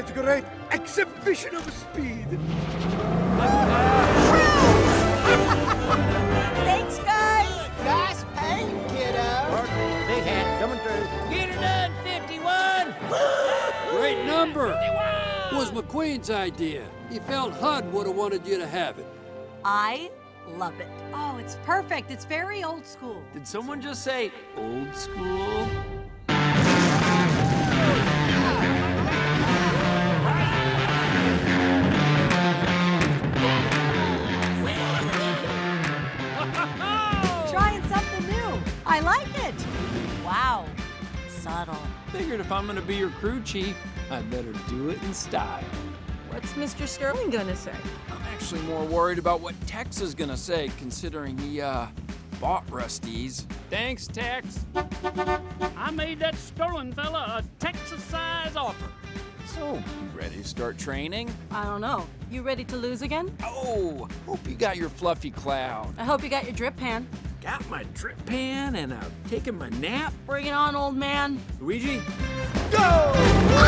great exhibition of speed. Thanks, guys. Nice paint, kiddo. Big hat coming through. Get her done, 51! Great number. 51! Was McQueen's idea. He felt HUD would have wanted you to have it. I love it. Oh, it's perfect. It's very old school. Did someone just say old school? Trying something new. I like it. Wow. Subtle. Figured if I'm gonna be your crew chief, I'd better do it in style. What's Mr. Sterling gonna say? I'm actually more worried about what Tex is gonna say, considering he, bought Rusty's. Thanks, Tex. I made that Sterling fella a Texas-size offer. So, you ready to start training? I don't know. You ready to lose again? Oh, hope you got your fluffy cloud. I hope you got your drip pan. Got my drip pan and I'm taking my nap. Bring it on, old man. Luigi? Go!